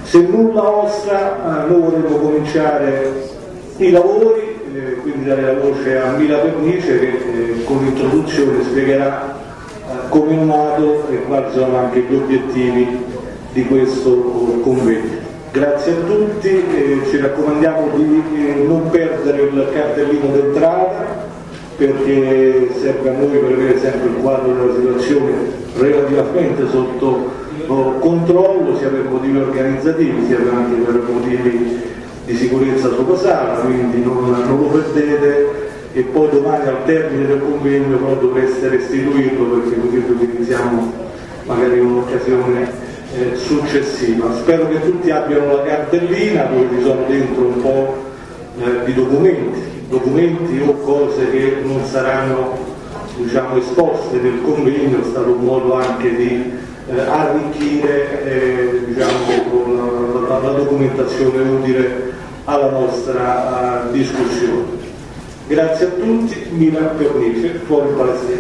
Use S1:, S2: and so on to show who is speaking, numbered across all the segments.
S1: Se nulla osta, noi vorremmo cominciare i lavori, quindi dare la voce a Mila Pernice che con l'introduzione spiegherà come è nato e quali sono anche gli obiettivi di questo convegno. Grazie a tutti, ci raccomandiamo di non perdere il cartellino d'entrata perché serve a noi per avere sempre il quadro della situazione relativamente sotto controllo, sia per motivi organizzativi sia anche per motivi di sicurezza sulla sala, quindi non lo perdete. E poi domani al termine del convegno però dovreste restituirlo perché così utilizziamo magari un'occasione successiva. Spero che tutti abbiano la cartellina dove ci sono dentro un po' di documenti o cose che non saranno esposte nel convegno. È stato un modo anche di arricchire con la documentazione utile alla nostra discussione. Grazie a tutti, Mila Pernice, fuori Palestina.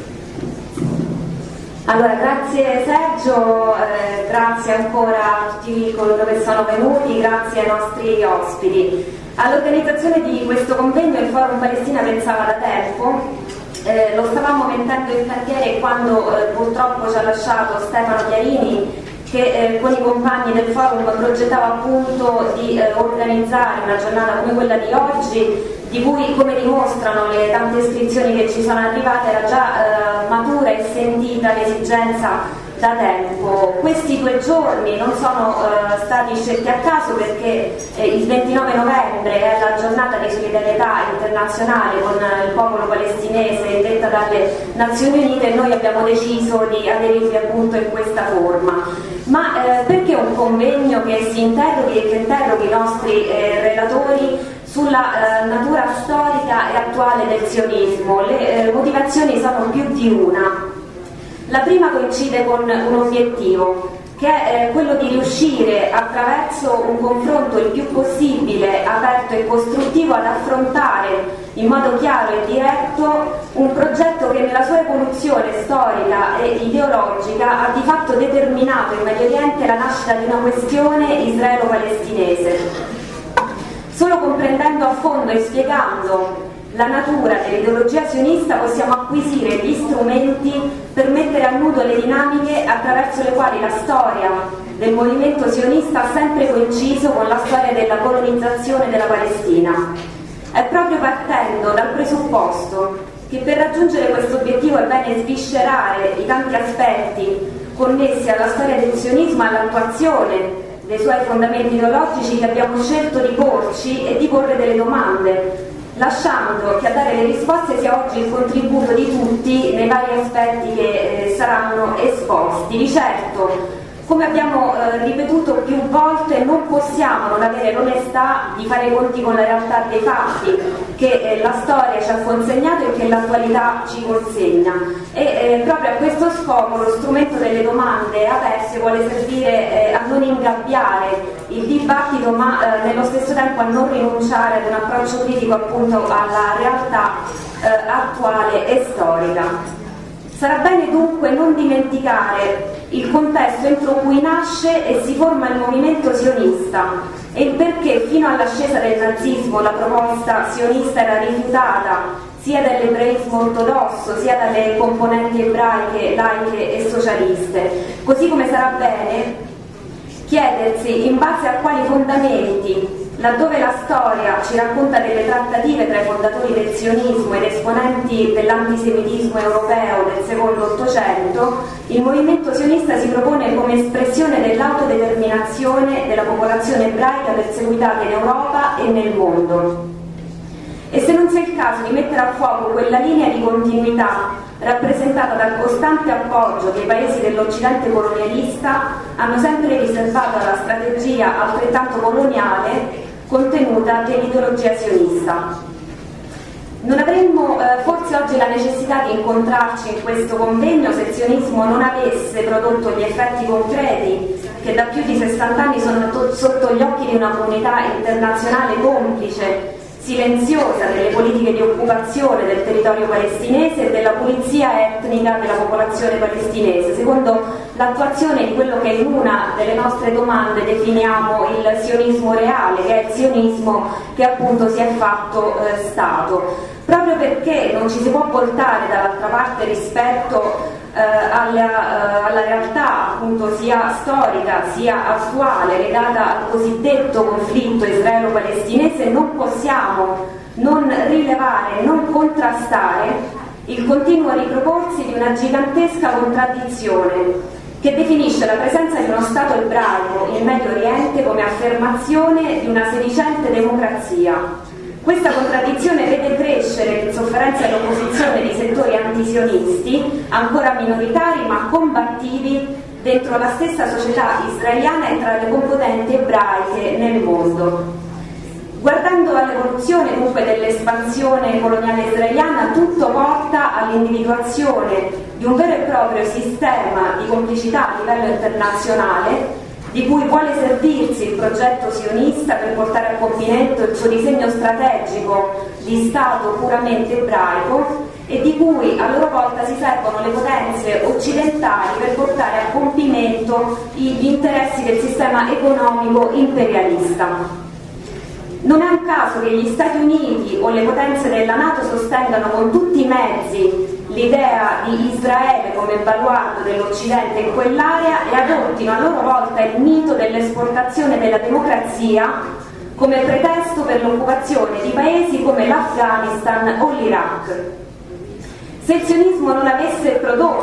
S2: Allora, grazie Sergio, grazie ancora a tutti coloro che sono venuti, grazie ai nostri ospiti. All'organizzazione di questo convegno il Forum Palestina pensava da tempo, lo stavamo mettendo in cantiere quando purtroppo ci ha lasciato Stefano Chiarini, che con i compagni del forum progettava appunto di organizzare una giornata come quella di oggi, di cui, come dimostrano le tante iscrizioni che ci sono arrivate, era già matura e sentita l'esigenza da tempo. Questi 2 giorni non sono stati scelti a caso perché il 29 novembre è la giornata di solidarietà internazionale con il popolo palestinese indetta dalle Nazioni Unite e noi abbiamo deciso di aderirvi appunto in questa forma. Ma perché un convegno che si interroghi e che interroghi i nostri relatori sulla natura storica e attuale del sionismo? Le motivazioni sono più di una. La prima coincide con un obiettivo, che è quello di riuscire attraverso un confronto il più possibile aperto e costruttivo ad affrontare in modo chiaro e diretto un progetto che nella sua evoluzione storica e ideologica ha di fatto determinato in Medio Oriente la nascita di una questione israelo-palestinese. Solo comprendendo a fondo e spiegando la natura dell'ideologia sionista possiamo acquisire gli strumenti per mettere a nudo le dinamiche attraverso le quali la storia del movimento sionista ha sempre coinciso con la storia della colonizzazione della Palestina. È proprio partendo dal presupposto che per raggiungere questo obiettivo è bene sviscerare i tanti aspetti connessi alla storia del sionismo e all'attuazione dei suoi fondamenti ideologici che abbiamo scelto di porci e di porre delle domande, lasciando che a dare le risposte sia oggi il contributo di tutti nei vari aspetti che saranno esposti. Di certo, come abbiamo ripetuto più volte, non possiamo non avere l'onestà di fare i conti con la realtà dei fatti che la storia ci ha consegnato e che l'attualità ci consegna. E proprio a questo scopo lo strumento delle domande aperte vuole servire a non ingabbiare il dibattito, ma nello stesso tempo a non rinunciare ad un approccio critico appunto alla realtà attuale e storica. Sarà bene dunque non dimenticare il contesto entro cui nasce e si forma il movimento sionista e il perché fino all'ascesa del nazismo la proposta sionista era rifiutata sia dall'ebraismo ortodosso sia dalle componenti ebraiche, laiche e socialiste, così come sarà bene chiedersi in base a quali fondamenti, laddove la storia ci racconta delle trattative tra i fondatori del sionismo ed esponenti dell'antisemitismo europeo del secondo Ottocento, il movimento sionista si propone come espressione dell'autodeterminazione della popolazione ebraica perseguitata in Europa e nel mondo. E se non sia il caso di mettere a fuoco quella linea di continuità rappresentata dal costante appoggio che i paesi dell'Occidente colonialista hanno sempre riservato alla strategia altrettanto coloniale contenuta dell'ideologia sionista. Non avremmo forse oggi la necessità di incontrarci in questo convegno se il sionismo non avesse prodotto gli effetti concreti che da più di 60 anni sono sotto gli occhi di una comunità internazionale complice silenziosa delle politiche di occupazione del territorio palestinese e della pulizia etnica della popolazione palestinese, secondo l'attuazione di quello che in una delle nostre domande definiamo il sionismo reale, che è il sionismo che appunto si è fatto Stato, proprio perché non ci si può voltare dall'altra parte rispetto alla realtà appunto sia storica sia attuale legata al cosiddetto conflitto israelo-palestinese. Non possiamo non rilevare, non contrastare il continuo riproporsi di una gigantesca contraddizione che definisce la presenza di uno Stato ebraico in Medio Oriente come affermazione di una sedicente democrazia. Questa contraddizione vede crescere l'insofferenza e l'opposizione di settori antisionisti, ancora minoritari ma combattivi dentro la stessa società israeliana e tra le componenti ebraiche nel mondo. Guardando all'evoluzione dunque dell'espansione coloniale israeliana, tutto porta all'individuazione di un vero e proprio sistema di complicità a livello internazionale di cui vuole servirsi il progetto sionista per portare a compimento il suo disegno strategico di Stato puramente ebraico e di cui a loro volta si servono le potenze occidentali per portare a compimento gli interessi del sistema economico imperialista. Non è un caso che gli Stati Uniti o le potenze della NATO sostengano con tutti i mezzi l'idea di Israele come baluardo dell'Occidente in quell'area e adottino a loro volta il mito dell'esportazione della democrazia come pretesto per l'occupazione di paesi come l'Afghanistan o l'Iraq. Se il sionismo non avesse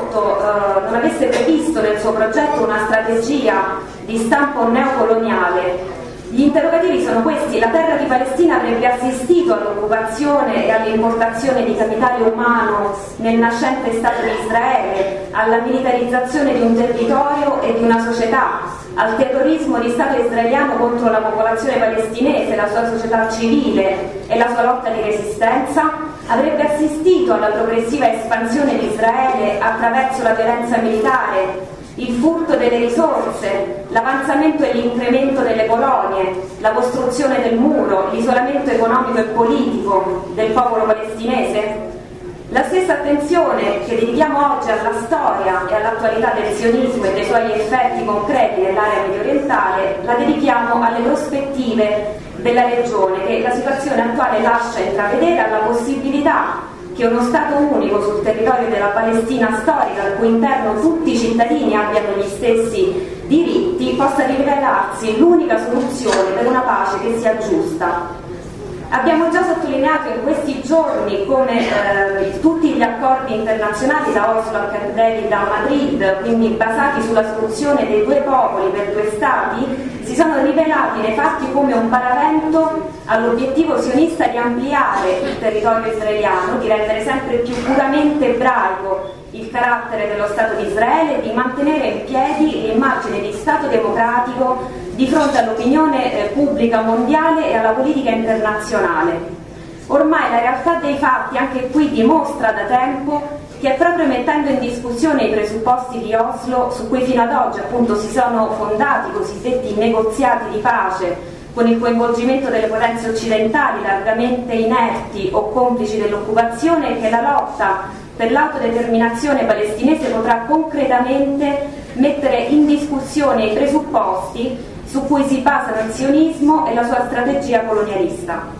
S2: previsto nel suo progetto una strategia di stampo neocoloniale, gli interrogativi sono questi: la terra di Palestina avrebbe assistito all'occupazione e all'importazione di capitale umano nel nascente Stato di Israele, alla militarizzazione di un territorio e di una società, al terrorismo di Stato israeliano contro la popolazione palestinese, la sua società civile e la sua lotta di resistenza? Avrebbe assistito alla progressiva espansione di Israele attraverso la violenza militare, il furto delle risorse, l'avanzamento e l'incremento delle colonie, la costruzione del muro, l'isolamento economico e politico del popolo palestinese? La stessa attenzione che dedichiamo oggi alla storia e all'attualità del sionismo e dei suoi effetti concreti nell'area mediorientale la dedichiamo alle prospettive della regione, che la situazione attuale lascia intravedere alla possibilità che uno Stato unico sul territorio della Palestina storica, al cui interno tutti i cittadini abbiano gli stessi diritti, possa rivelarsi l'unica soluzione per una pace che sia giusta. Abbiamo già sottolineato in questi giorni come tutti gli accordi internazionali da Oslo a Camp David a Madrid, quindi basati sulla soluzione dei due popoli per due stati, si sono rivelati nei fatti come un paravento all'obiettivo sionista di ampliare il territorio israeliano, di rendere sempre più puramente ebraico il carattere dello Stato di Israele e di mantenere in piedi l'immagine di Stato democratico di fronte all'opinione pubblica mondiale e alla politica internazionale. Ormai la realtà dei fatti anche qui dimostra da tempo che è proprio mettendo in discussione i presupposti di Oslo, su cui fino ad oggi appunto si sono fondati i cosiddetti negoziati di pace, con il coinvolgimento delle potenze occidentali largamente inerti o complici dell'occupazione, che la lotta per l'autodeterminazione palestinese potrà concretamente mettere in discussione i presupposti su cui si basano il sionismo e la sua strategia colonialista.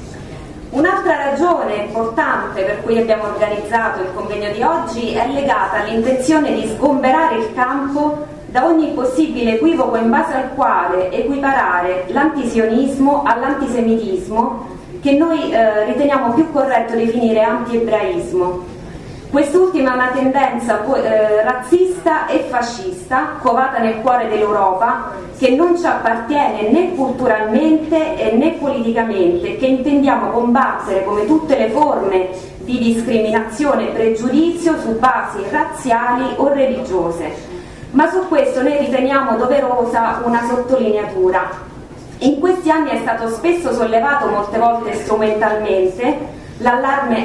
S2: Un'altra ragione importante per cui abbiamo organizzato il convegno di oggi è legata all'intenzione di sgomberare il campo da ogni possibile equivoco in base al quale equiparare l'antisionismo all'antisemitismo, che noi riteniamo più corretto definire antiebraismo. Quest'ultima è una tendenza razzista e fascista, covata nel cuore dell'Europa, che non ci appartiene né culturalmente né politicamente, che intendiamo combattere come tutte le forme di discriminazione e pregiudizio su basi razziali o religiose. Ma su questo noi riteniamo doverosa una sottolineatura. In questi anni è stato spesso sollevato, molte volte strumentalmente, l'allarme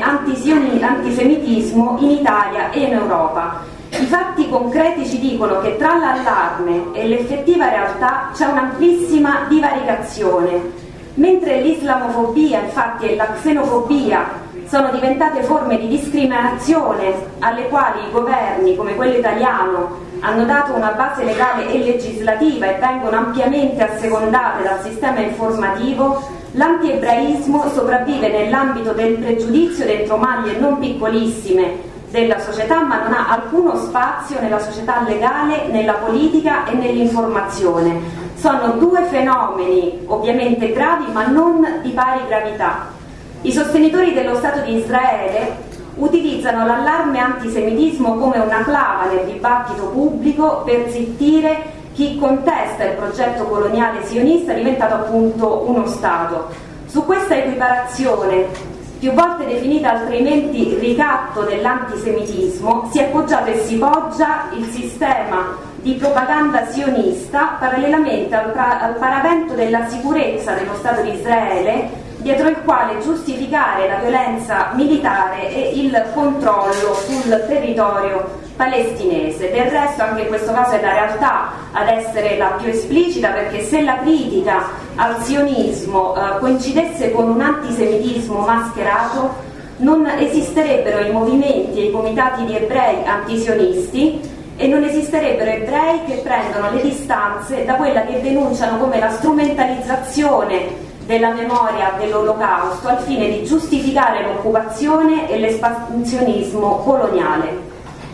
S2: antisemitismo in Italia e in Europa. I fatti concreti ci dicono che tra l'allarme e l'effettiva realtà c'è un'amplissima divaricazione. Mentre l'islamofobia, infatti, e la xenofobia sono diventate forme di discriminazione alle quali i governi, come quello italiano, hanno dato una base legale e legislativa e vengono ampiamente assecondate dal sistema informativo, l'antiebraismo sopravvive nell'ambito del pregiudizio dentro maglie non piccolissime della società, ma non ha alcuno spazio nella società legale, nella politica e nell'informazione. Sono due fenomeni ovviamente gravi, ma non di pari gravità. I sostenitori dello Stato di Israele utilizzano l'allarme antisemitismo come una clava nel dibattito pubblico per zittire chi contesta il progetto coloniale sionista diventato appunto uno Stato. Su questa equiparazione, più volte definita altrimenti ricatto dell'antisemitismo, si è poggiato e si poggia il sistema di propaganda sionista parallelamente al paravento della sicurezza dello Stato di Israele, dietro il quale giustificare la violenza militare e il controllo sul territorio palestinese. Del resto anche in questo caso è la realtà ad essere la più esplicita, perché se la critica al sionismo coincidesse con un antisemitismo mascherato, non esisterebbero i movimenti e i comitati di ebrei antisionisti e non esisterebbero ebrei che prendono le distanze da quella che denunciano come la strumentalizzazione della memoria dell'Olocausto al fine di giustificare l'occupazione e l'espansionismo coloniale.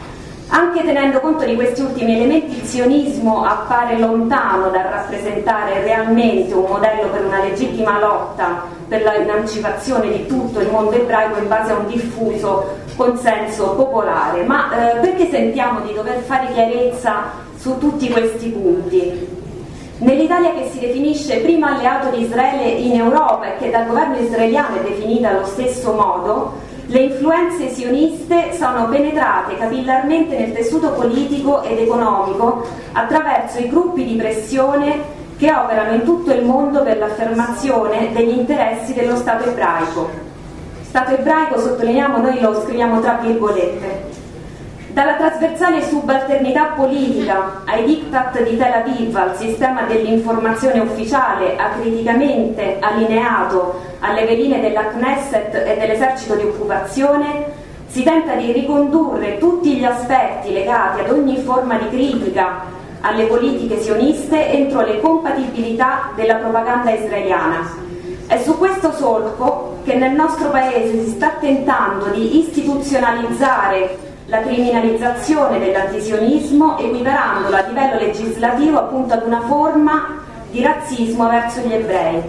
S2: Anche tenendo conto di questi ultimi elementi, il sionismo appare lontano dal rappresentare realmente un modello per una legittima lotta per l'emancipazione di tutto il mondo ebraico in base a un diffuso consenso popolare. Ma perché sentiamo di dover fare chiarezza su tutti questi punti? Nell'Italia che si definisce primo alleato di Israele in Europa e che dal governo israeliano è definita allo stesso modo, le influenze sioniste sono penetrate capillarmente nel tessuto politico ed economico attraverso i gruppi di pressione che operano in tutto il mondo per l'affermazione degli interessi dello Stato ebraico. Stato ebraico, sottolineiamo, noi lo scriviamo tra virgolette. Dalla trasversale subalternità politica ai diktat di Tel Aviv, al sistema dell'informazione ufficiale acriticamente allineato alle veline della Knesset e dell'esercito di occupazione, si tenta di ricondurre tutti gli aspetti legati ad ogni forma di critica alle politiche sioniste entro le compatibilità della propaganda israeliana. È su questo solco che nel nostro Paese si sta tentando di istituzionalizzare la criminalizzazione dell'antisionismo, equiparandolo a livello legislativo appunto ad una forma di razzismo verso gli ebrei.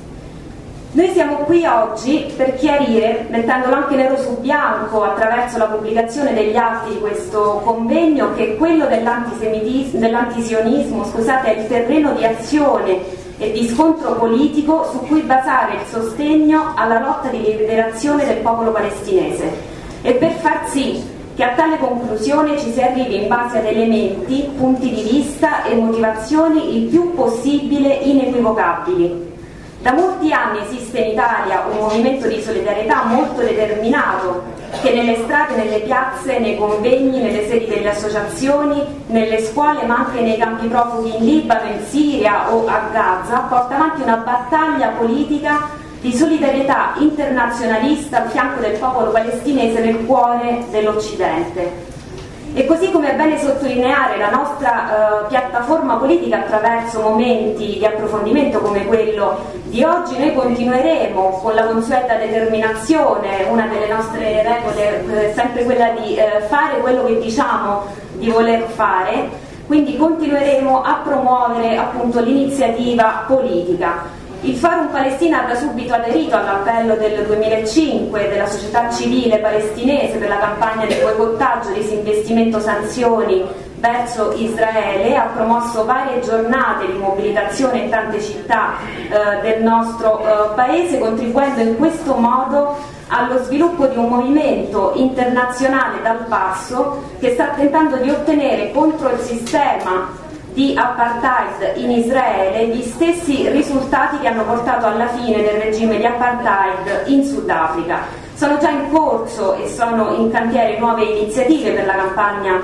S2: Noi siamo qui oggi per chiarire, mettendolo anche nero su bianco attraverso la pubblicazione degli atti di questo convegno, che quello dell'antisionismo è il terreno di azione e di scontro politico su cui basare il sostegno alla lotta di liberazione del popolo palestinese, e per far sì che a tale conclusione ci si arrivi in base ad elementi, punti di vista e motivazioni il più possibile inequivocabili. Da molti anni esiste in Italia un movimento di solidarietà molto determinato che nelle strade, nelle piazze, nei convegni, nelle sedi delle associazioni, nelle scuole, ma anche nei campi profughi in Libano, in Siria o a Gaza, porta avanti una battaglia politica di solidarietà internazionalista al fianco del popolo palestinese nel cuore dell'Occidente. E così come è bene sottolineare la nostra piattaforma politica attraverso momenti di approfondimento come quello di oggi, noi continueremo con la consueta determinazione, una delle nostre regole è sempre quella di fare quello che diciamo di voler fare, quindi continueremo a promuovere appunto l'iniziativa politica. Il Forum Palestina ha da subito aderito all'appello del 2005 della società civile palestinese per la campagna di boicottaggio, disinvestimento, sanzioni verso Israele, ha promosso varie giornate di mobilitazione in tante città del nostro paese, contribuendo in questo modo allo sviluppo di un movimento internazionale dal basso che sta tentando di ottenere contro il sistema di apartheid in Israele gli stessi risultati che hanno portato alla fine del regime di apartheid in Sudafrica. Sono già in corso e sono in cantiere nuove iniziative per la campagna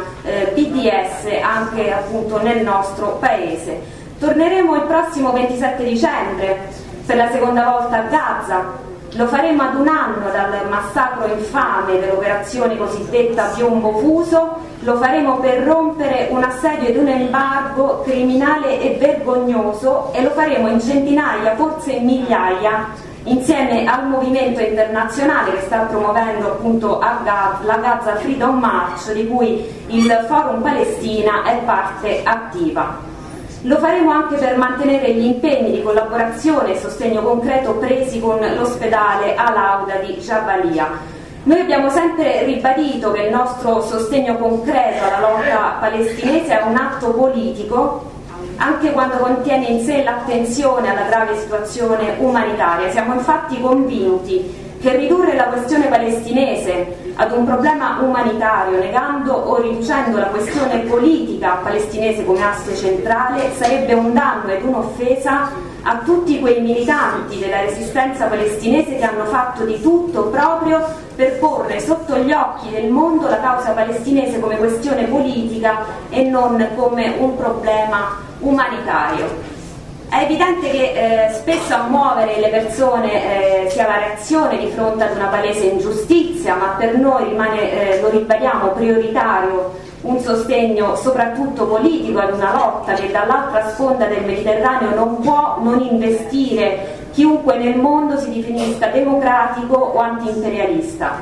S2: BDS anche appunto nel nostro paese. Torneremo il prossimo 27 dicembre per la seconda volta a Gaza. Lo faremo ad un anno dal massacro infame dell'operazione cosiddetta Piombo Fuso, lo faremo per rompere un assedio ed un embargo criminale e vergognoso e lo faremo in centinaia, forse in migliaia, insieme al movimento internazionale che sta promuovendo appunto la Gaza Freedom March, di cui il Forum Palestina è parte attiva. Lo faremo anche per mantenere gli impegni di collaborazione e sostegno concreto presi con l'ospedale Al-Auda di Jabalia. Noi abbiamo sempre ribadito che il nostro sostegno concreto alla lotta palestinese è un atto politico, anche quando contiene in sé l'attenzione alla grave situazione umanitaria. Siamo infatti convinti che ridurre la questione palestinese ad un problema umanitario, negando o riducendo la questione politica palestinese come asse centrale, sarebbe un danno ed un'offesa a tutti quei militanti della resistenza palestinese che hanno fatto di tutto proprio per porre sotto gli occhi del mondo la causa palestinese come questione politica e non come un problema umanitario. È evidente che spesso a muovere le persone sia la reazione di fronte ad una palese ingiustizia, ma per noi rimane, lo ribadiamo, prioritario un sostegno soprattutto politico ad una lotta che dall'altra sponda del Mediterraneo non può non investire chiunque nel mondo si definisca democratico o anti-imperialista.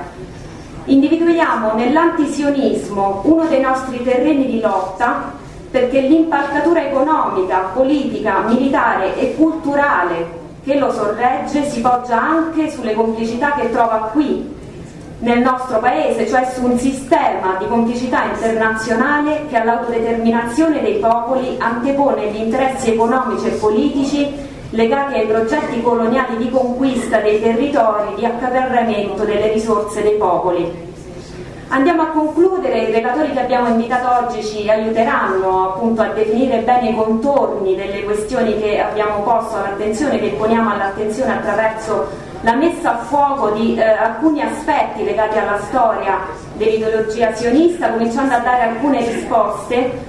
S2: Individuiamo nell'antisionismo uno dei nostri terreni di lotta, perché l'impalcatura economica, politica, militare e culturale che lo sorregge si poggia anche sulle complicità che trova qui, nel nostro paese, cioè su un sistema di complicità internazionale che all'autodeterminazione dei popoli antepone gli interessi economici e politici legati ai progetti coloniali di conquista dei territori, di accaparramento delle risorse dei popoli. Andiamo a concludere, i relatori che abbiamo invitato oggi ci aiuteranno appunto a definire bene i contorni delle questioni che abbiamo posto all'attenzione, che poniamo all'attenzione attraverso la messa a fuoco di alcuni aspetti legati alla storia dell'ideologia sionista, cominciando a dare alcune risposte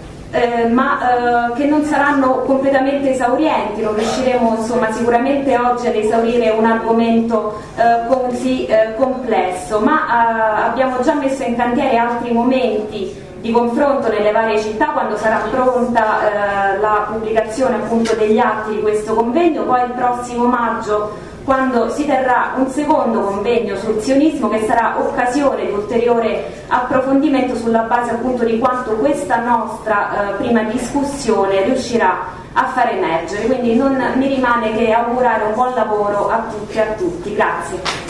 S2: ma che non saranno completamente esaurienti. Non riusciremo insomma sicuramente oggi ad esaurire un argomento così complesso, ma abbiamo già messo in cantiere altri momenti di confronto nelle varie città quando sarà pronta la pubblicazione appunto degli atti di questo convegno. Poi il prossimo maggio, quando si terrà un secondo convegno sul sionismo, che sarà occasione di ulteriore approfondimento sulla base appunto di quanto questa nostra prima discussione riuscirà a far emergere. Quindi non mi rimane che augurare un buon lavoro a tutti e a tutti. Grazie.